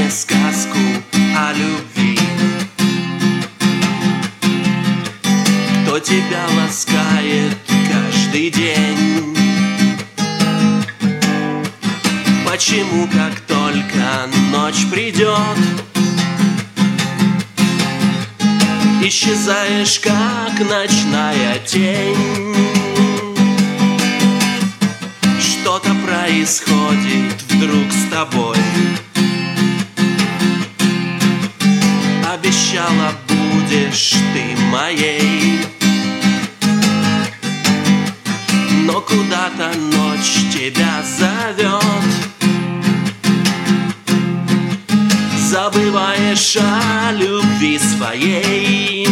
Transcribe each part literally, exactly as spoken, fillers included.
мне сказку о любви. Кто тебя ласкает каждый день? Почему, как только ночь придет, исчезаешь, как ночная тень? Что-то происходит вдруг с тобой. Обещала, будешь ты моей, но куда-то ночь тебя зовет. Забываешь о любви своей,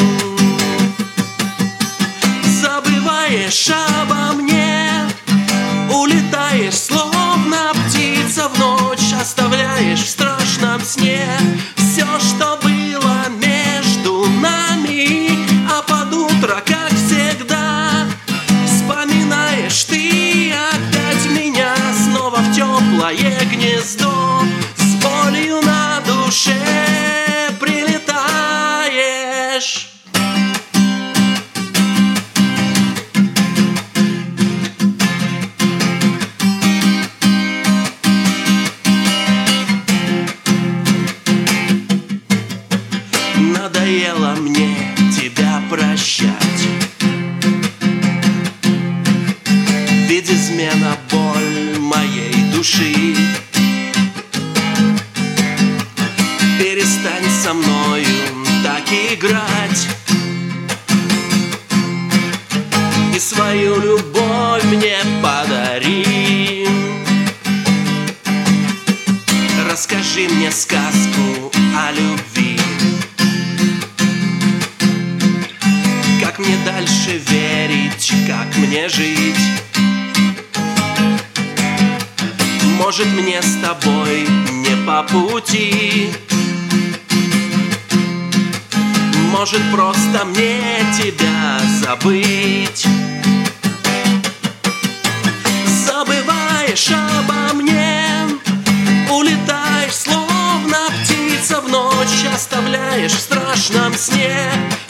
забываешь обо мне, улетаешь, словно птица в ночь, оставляешь в страшном сне все, что было между нами. А под утро, как всегда, вспоминаешь ты опять меня, снова в теплое гнездо с болью на душе прилетаешь. Надоело мне тебя прощать, ведь измена — боль моей души. Перестань со мною так играть и свою любовь мне подари. Расскажи мне сказку о любви. Как мне дальше верить, как мне жить? Может, мне с тобой не по пути? Может, просто мне тебя забыть? Забываешь обо мне, улетаешь, словно птица в ночь, оставляешь в страшном сне